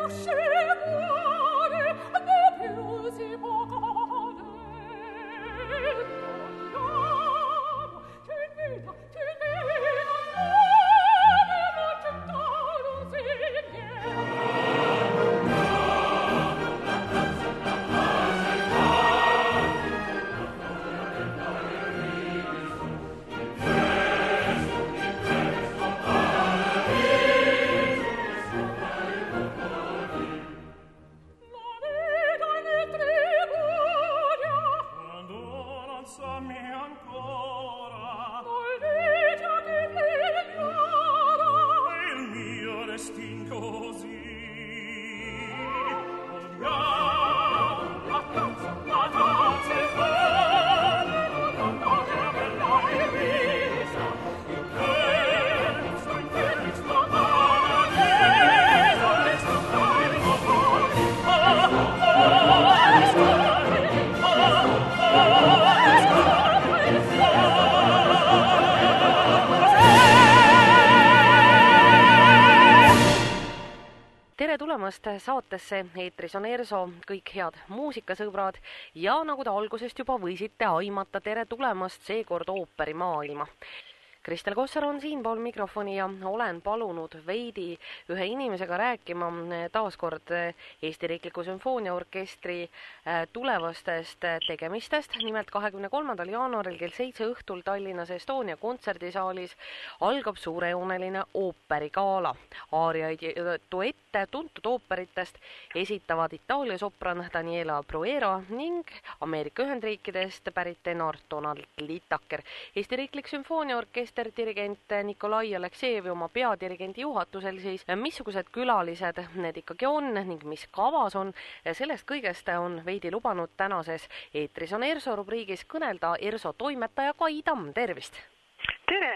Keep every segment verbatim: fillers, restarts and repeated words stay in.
Saatesse eetris on ERSO, kõik head muusikasõbrad ja nagu te algusest juba võisite aimata, tere tulemast seekord ooperimaailma. Kristel Kossar on siinpool mikrofoni ja olen palunud veidi ühe inimesega rääkima taaskord Eesti Riikliku Sümfooniaorkestri tulevastest tegemistest. Nimelt kahekümne kolmandal jaanuaril kell seitse õhtul Tallinnas Estonia kontserdisaalis algab suurejooneline ooperigala. Aariaid ja duette tuntud ooperitest esitavad Itaalia sopran Daniela Bruera ning Ameerika Ühendriikidest pärit tenor Donald Litaker. Eesti Riiklik Sümfooniaorkester dirigent Nikolai Aleksejevi oma peadirigendi juhatusel siis, missugused külalised need ikkagi on ning mis kavas on, sellest kõigest on veidi lubanud tänases eetris on ERSO rubriigis kõnelda ERSO toimetaja Kai Tamm, tervist! Tere!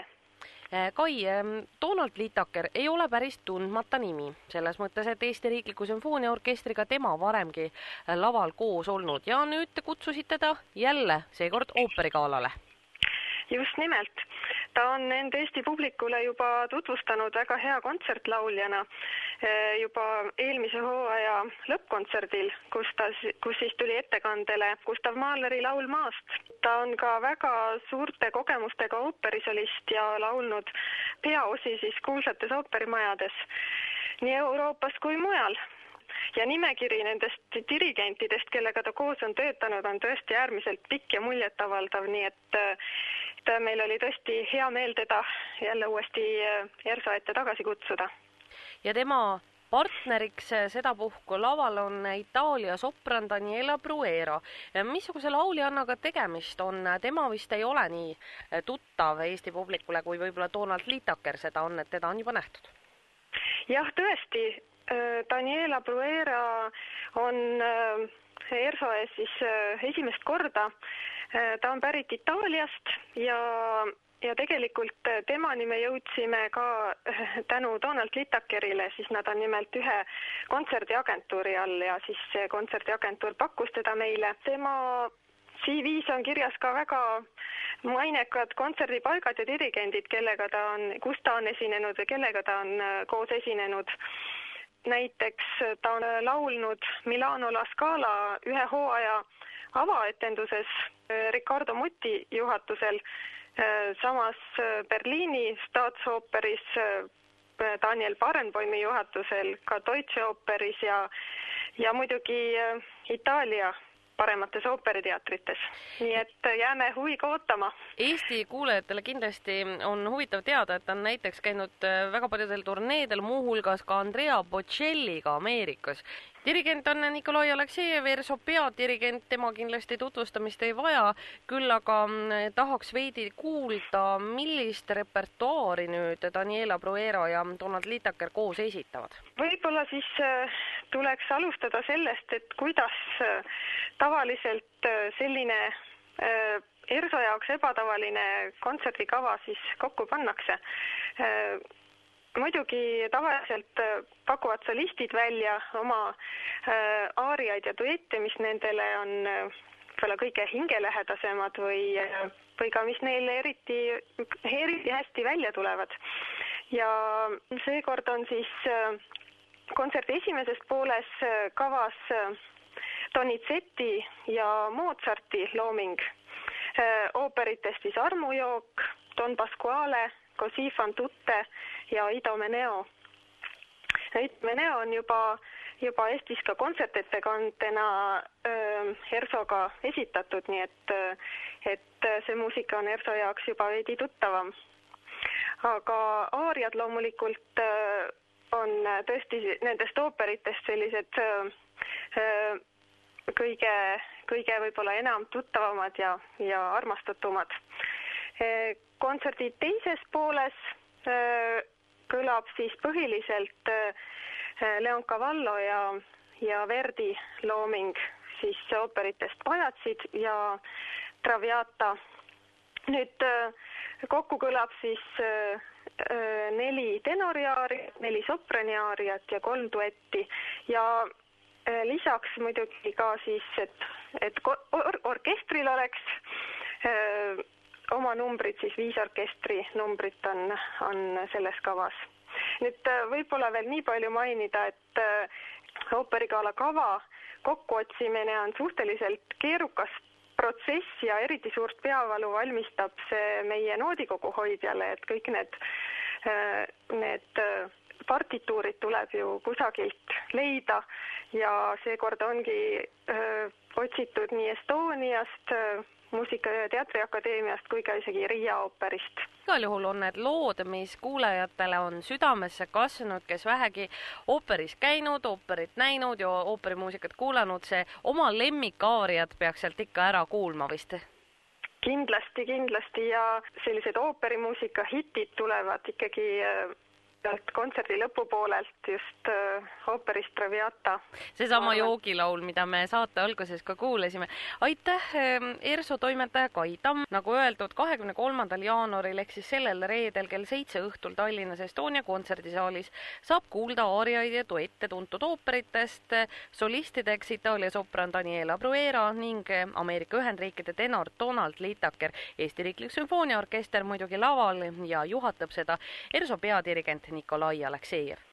Kai, Donald Litaker ei ole päris tundmata nimi, selles mõttes, et Eesti Riikliku Sümfooniaorkestriga tema varemgi laval koos olnud ja nüüd te kutsusite ta jälle seekord ooperigaalale. Just nimelt. Ta on enda Eesti publikule juba tutvustanud väga hea kontsertlauljana juba eelmise hooaja lõppkontserdil, kus, ta, kus siis tuli ettekandele Gustav Mahleri laul Maast. Ta on ka väga suurte kogemustega ooperisolist ja laulnud peaosi siis kuulsates ooperimajades nii Euroopas kui mujal. Ja nimekiri nendest dirigentidest, kellega ta koos on töötanud, on tõesti äärmiselt pikk ja muljetavaldav, nii et, et meil oli tõesti hea meel teda jälle uuesti ERSO ette tagasi kutsuda. Ja tema partneriks sedapuhku laval on Itaalia sopran Daniela Bruera. Missuguse lauljannaga tegemist on? Tema vist ei ole nii tuttav Eesti publikule, kui võib-olla Donald Litaker seda on, et teda on juba nähtud. Jah, tõesti. Daniela Bruera on ERSO ees siis esimest korda. Ta on pärit Itaaliast ja, ja tegelikult temani me jõudsime ka tänu Donald Litakerile, siis nad on nimelt ühe kontserdiagentuuri all ja siis see kontserdiagentuur pakkus teda meile. Tema C V's on kirjas ka väga mainekad kontserdipaigad ja dirigendid, kellega ta on, kus ta on esinenud ja kellega ta on koos esinenud. Näiteks ta on laulnud Milano La Scala ühe hooaja avaetenduses Riccardo Muti juhatusel, samas Berliini Staatsooperis Daniel Barenboimi juhatusel, ka Deutsche Ooperis ja, ja muidugi Itaalia paremates ooperiteatrites. Nii et jääme huviga ootama. Eesti kuulajatele kindlasti on huvitav teada, et ta on näiteks käinud väga paljudel turneedel, muuhulgas ka Andrea Bocelliga Ameerikas. Dirigent on Nikolai Aleksejev, ERSO peadirigent, tema kindlasti tutvustamist ei vaja, küll aga tahaks veidi kuulda, millist repertuaari nüüd Daniela Bruera ja Donald Litaker koos esitavad. Võib-olla siis tuleks alustada sellest, et kuidas tavaliselt selline ERSO jaoks ebatavaline kontserdikava siis kokku pannakse. Muidugi tavaliselt pakuvad solistid välja oma aariaid ja duette, mis nendele on võib-olla kõige hingelähedasemad või, või ka mis neile eriti, eriti hästi välja tulevad. Ja seekord on siis kontserdi esimeses pooles kavas Donizetti ja Mozarti looming. Ooperitest siis Armujook, Don Pasquale, Così fan tutte ja Idomeneo. Idomeneo on juba, juba Eestis ka kontsertettekandena Ersoga esitatud, nii et, et see muusika on Erso jaoks juba veidi tuttavam. Aga aariad loomulikult on tõesti nendest ooperitest sellised kõige, kõige võib-olla enam tuttavamad ja, ja armastatumad. Kontserdi teises pooles kõlab siis põhiliselt Leon Cavallo ja, ja Verdi looming siis ooperitest Pajatsid ja Traviata. Nüüd kokku kõlab siis neli tenoriaariat, neli sopraniaariat ja kolm duetti ja lisaks muidugi ka siis, et, et or orkestril oleks öö, oma numbrid, siis viis orkestri numbrit on, on selles kavas. Nüüd võib-olla veel nii palju mainida, et ooperigala kava kokkuotsimine on suhteliselt keerukas protsess ja eriti suurt peavalu valmistab see meie noodikogu hoidjale, et kõik need, need partituurid tuleb ju kusagilt leida ja seekord ongi öö, otsitud nii Estoniast, Muusika- ja Teatriakadeemiast kui ka isegi Riia ooperist. Igal juhul on need lood, mis kuulajatele on südamesse kasvanud, kes vähegi ooperis käinud, ooperit näinud ja ooperimuusikat kuulanud, see oma lemmikaarijad peaks sealt ikka ära kuulma vist? Kindlasti, kindlasti ja sellised ooperimuusika hitid tulevad ikkagi kontserdi lõpupoolelt just äh, ooperist Traviata. Seesama joogilaul, mida me saate alguses ka kuulesime. Aitäh, Erso toimetaja Kai Tamm. Nagu öeldud, kahekümne kolmandal jaanuaril ehk siis sellel reedel kell seitse õhtul Tallinnas Estonia kontserdisaalis saab kuulda aariaid ja duette tuntud ooperitest, solistideks Itaalia sopran Daniela Bruera ning Ameerika Ühendriikide tenor Donald Litaker. Eesti Riiklik Sümfooniaorkester muidugi laval ja juhatab seda Erso peadirigent Nikolai Aleksejev.